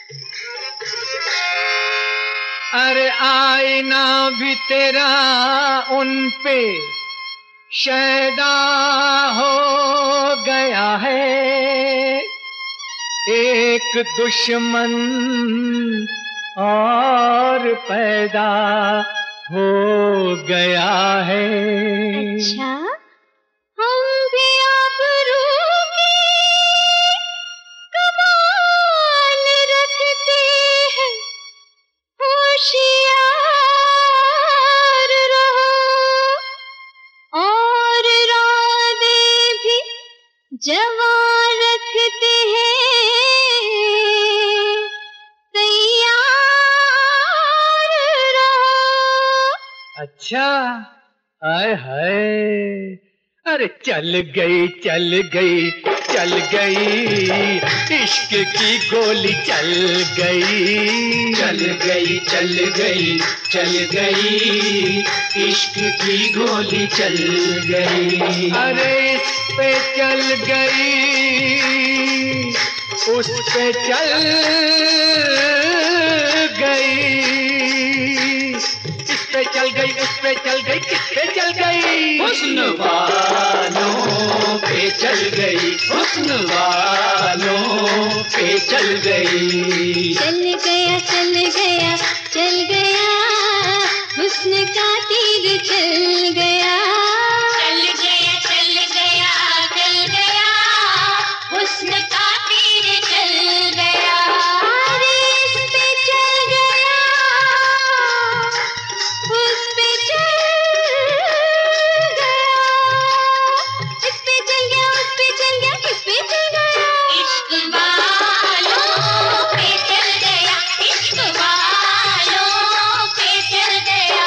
अरे आईना भी तेरा उन पे शैदा हो गया है, एक दुश्मन और पैदा हो गया है। अच्छा, हम भी आबरू की कमाल रखते हैं, होशियार रहो और रादे भी जवां रखते हैं, तैयार रहो। अच्छा, आय हाय, अरे चल गई चल गई चल गई, इश्क की गोली चल गई। चल गई चल गई चल गई, इश्क की गोली चल गई। अरे इस पे चल गई, उस पे चल गई, इस पे चल गई उस पे चल गई, किस पे चल गई? हुस्न वालों पे चल गई, हुस्न वालों पे चल गई। चल गया चल गया चल गया, हुस्न का तीर चल गया। चल गया चल गया चल गया, हुस्न का तीर चल गया। अरे इस पे चल गया, उस पे चल गया, इस पे चल गया उस पे चल गया, किस पे चल गया? इश्क वालों पे चल गया, इश्क वालों पे चल गया।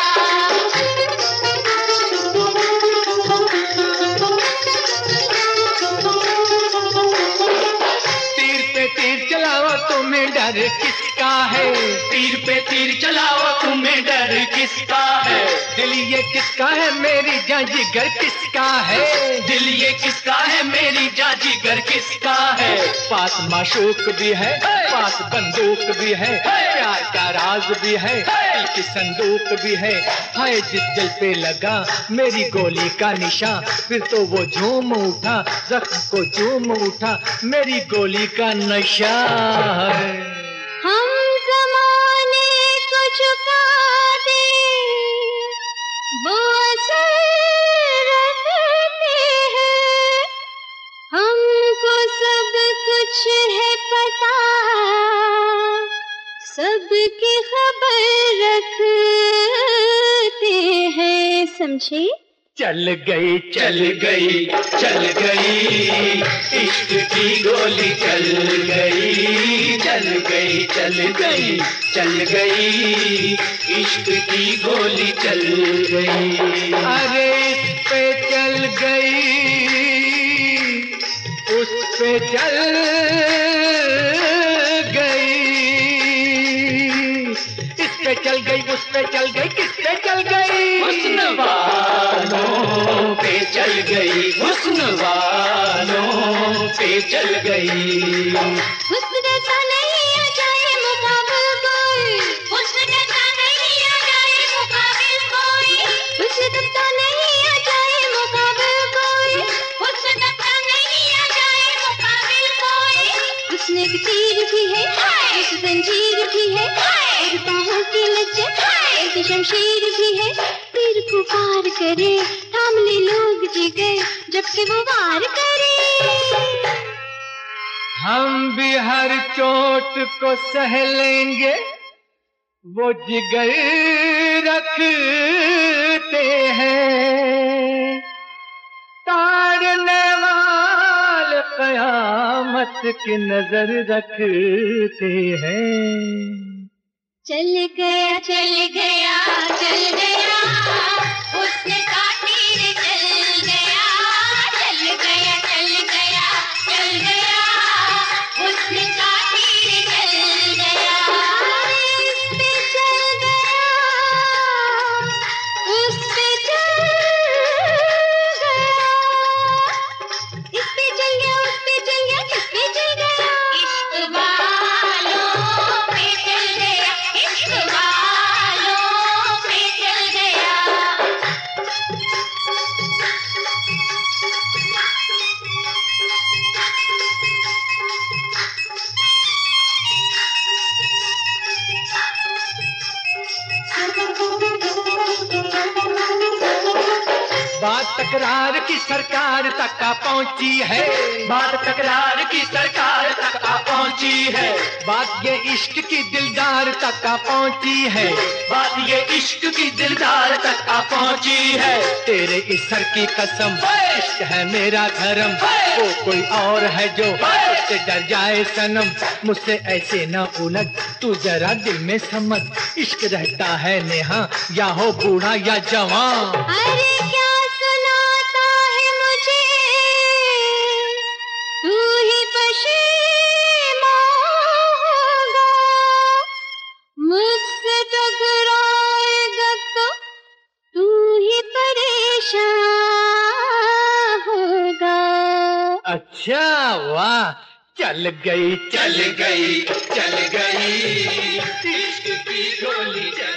तीर पे तीर चलाओ तुम्हें डर किसका है? तीर पे तीर चलाओ तुम्हें डर किसका है? दिल ये किसका है, मेरी जान जिगर किसका है? दिल ये किसका है, मेरी जान जिगर किसका है? पास माशूक भी है, पास बंदूक भी है, प्यार का राज भी है, दिल की संदूक भी है। हाय जिस दिल पे लगा मेरी गोली का निशान, फिर तो वो झूम उठा, जख्म को झूम उठा, मेरी गोली का नशा है। हम ज़माने को झुका दे, वो असर रखते हैं, हमको सब कुछ है पता, सबकी खबर रखते हैं, समझे? चल गई चल गई चल गई, इश्क की गोली चल गई। चल गई चल गई चल गई, इश्क की गोली चल गई। अरे इस पे चल गई, उस पे चल गई, इस पे चल गई उस पे चल गई, किस पे चल गई? हुस्न वालों पे चल गई, हुस्न वालों पे चल गई। हुस्न जैसा नहीं आ जाए मुकाबिल कोई, हुस्न जैसा नहीं आ जाए मुकाबिल कोई, हुस्न जैसा नहीं आ जाए मुकाबिल कोई, हुस्न जैसा नहीं आ जाए मुकाबिल कोई। हुस्न एक तीर भी है, एक जंजीर भी है, और बाहों की लचक एक शमशीर भी है। तीर को पार करे, थाम ले लोग जिगर, जबकि वो वार करे। हम भी हर चोट को सह लेंगे, वो जिगर रखते हैं, ताड़ने वाले कयामत की नजर रखते हैं। चल गया चल गया चल गया, उसने का तीर चल गया। चल गया चल गया चल गया, उसने का तीर चल गया। इस पे चल गया, उस पे चल गया, इस पे चल गया उस पे चल गया, किस पे चल गया? इश्क वालों तकरार की सरकार तक आ पहुंची है, बात तकरार की सरकार तक आ पहुंची है, बात ये इश्क की दिलदार तक आ पहुंची है, बात ये इश्क की दिलदार तक आ पहुंची है। तेरे इस सर की कसम इश्क है मेरा धर्म, वो कोई और है जो मुझसे डर जाए सनम, मुझसे ऐसे न उलझ तू जरा दिल में समझ, इश्क रहता है नेहा या हो बूढ़ा या जवान। अरे क्या सुनाता है मुझे तू ही पशेमान होगा, मुझसे टकराएगा तो तू ही परेशान होगा। अच्छा वाह, चल गई चल गई चल गई इश्क की गोली चल